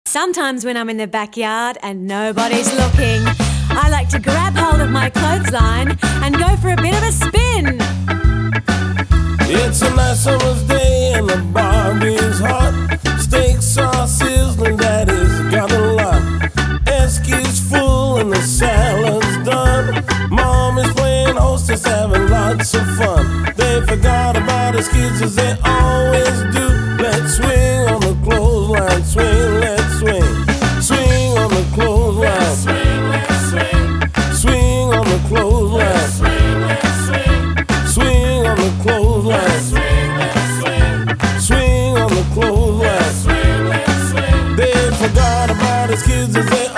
Sometimes when I'm in the backyard and nobody's looking, I like to grab hold of my clothesline and go for a bit of a spin. It's a nice summer's day and the Barbie's hot. Steaks are sizzling, Daddy's got a lot. Esky's full and the salad's done. Mom is playing hostess, having lots of fun. They forgot about us kids as they always do. Let's swing on the clothesline, swing, let's swing. Swing on the clothesline. Let's swing, let's swing. Swing on the clothesline. Let's swing, let's swing. Swing on the clothesline. Let's swing, let's swing. Swing on the clothesline. Let's swing, let's swing. They forgot about us kids as they